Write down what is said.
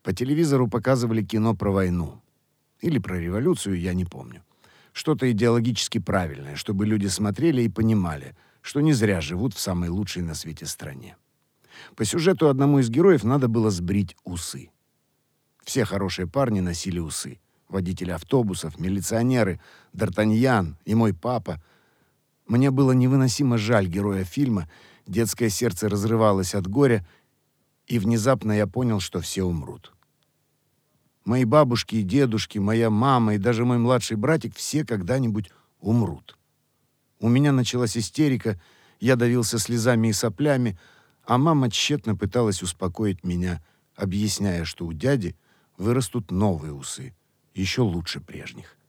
По телевизору показывали кино про войну. Или про революцию, я не помню. Что-то идеологически правильное, чтобы люди смотрели и понимали, что не зря живут в самой лучшей на свете стране. По сюжету одному из героев надо было сбрить усы. Все хорошие парни носили усы. Водители автобусов, милиционеры, Д'Артаньян и мой папа. Мне было невыносимо жаль героя фильма, детское сердце разрывалось от горя, и внезапно я понял, что все умрут. Мои бабушки и дедушки, моя мама и даже мой младший братик все когда-нибудь умрут. У меня началась истерика, я давился слезами и соплями, а мама тщетно пыталась успокоить меня, объясняя, что у дяди вырастут новые усы, еще лучше прежних.